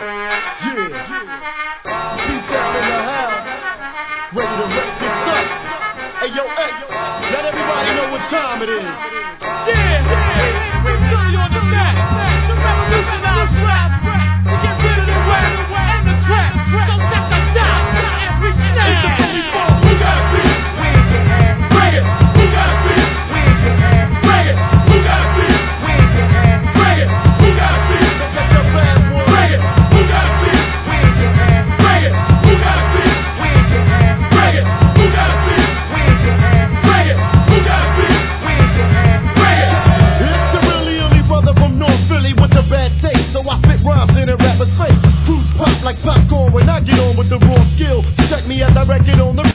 Peace out in the house. Ready to wreck this up. Hey, yo, let everybody know what time it is.